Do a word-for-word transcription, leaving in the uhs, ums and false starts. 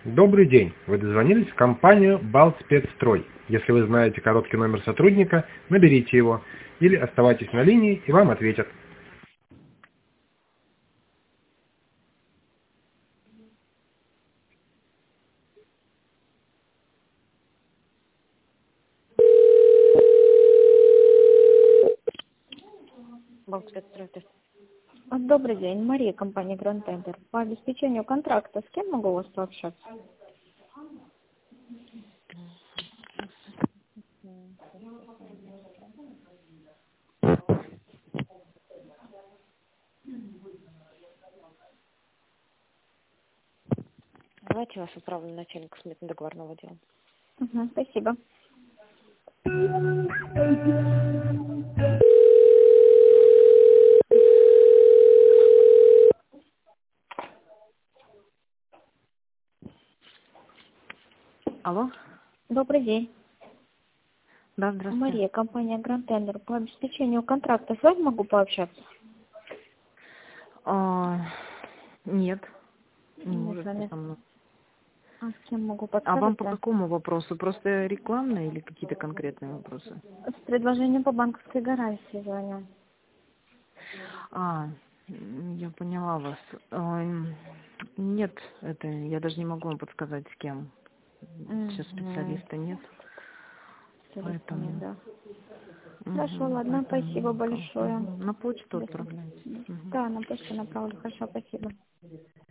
Добрый день! Вы дозвонились в компанию «Балтспецстрой». Если вы знаете короткий номер сотрудника, наберите его. Или оставайтесь на линии, и вам ответят. Балтспецстрой. А, Добрый день, Мария, компания Grand Tender. По обеспечению контракта с кем могу у вас пообщаться? Давайте я вас отправлю на начальника сметно-договорного отдела. Угу, спасибо. Алло? Добрый день, Да, здравствуйте. Мария, компания Grand Tender. По обеспечению контракта с вами могу пообщаться? А, нет, не Не с можете вами. со мной. А с кем могу А вам по подскажите? какому вопросу? Просто рекламные или какие-то конкретные вопросы? С предложением по банковской гарантии звоню. А, м, я поняла вас. Ам, Нет, это я даже не могу вам подсказать, с кем. Сейчас Угу. специалиста нет, Нет, поэтому... да. Хорошо, Мгм, ладно, поэтому спасибо никак. большое. Мгм. На почту До свидания. отправляйте. Мгм. Да, на почту направлю. Хорошо, спасибо.